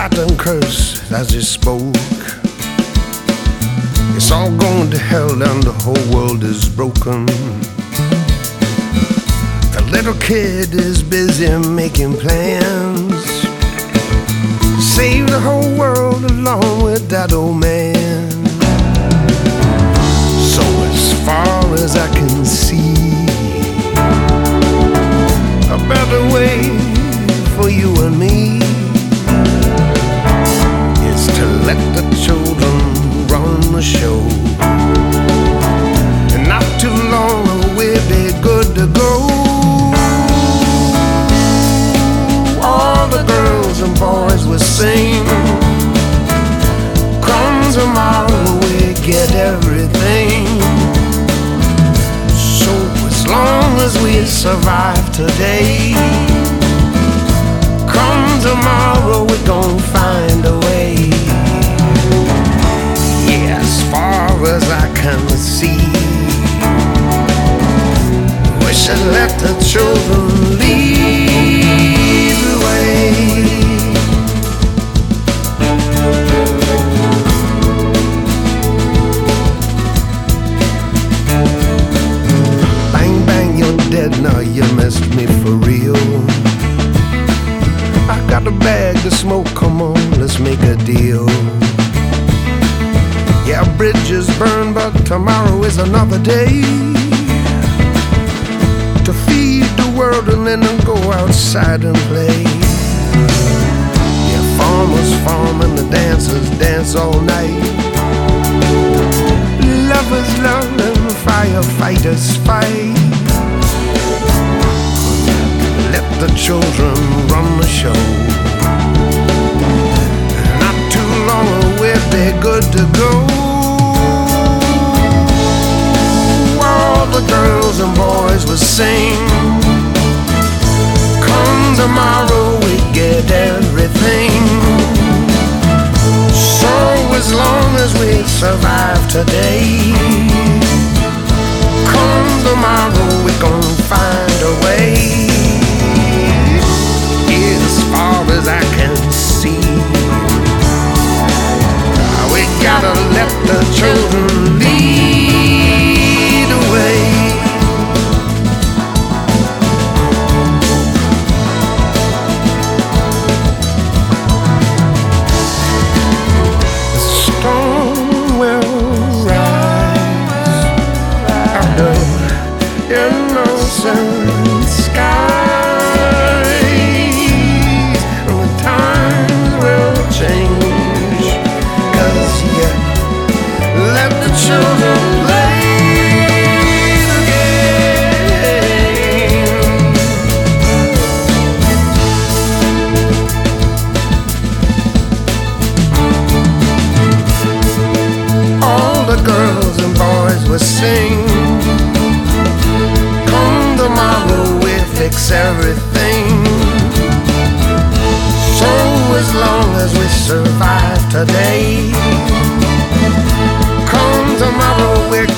Satan cursed as he spoke. It's all going to hell and the whole world is broken. The little kid is busy making plans, save the whole world along with that old man. So as far as I can see, a better way for you and me is to let the children run the show. And not too long we'll be good to go. All the girls and boys will sing, come tomorrow we get everything. So as long as we survive today, come tomorrow we gon' find a way. Yeah, as far as I can see, we should let the children lead the way. Bang, bang, you're dead now, you missed me for real. I got a bag to smoke, come on, let's make a deal. Yeah, bridges burn, but tomorrow is another day to feed the world and then go outside and play. Yeah, farmers farm and the dancers dance all night. Lovers love and firefighters fight. Let the children run the show. Not too long we'll be good to go. All the girls and boys will sing, come tomorrow we get everything. So as long as we survive today, come tomorrow we gon' find a way. As far as I can see, we gotta let the children lead the way. The storm will rise out of innocent sky. Children play the game. All the girls and boys will sing, come tomorrow we'll fix everything. So as long as we survive today, tomorrow we're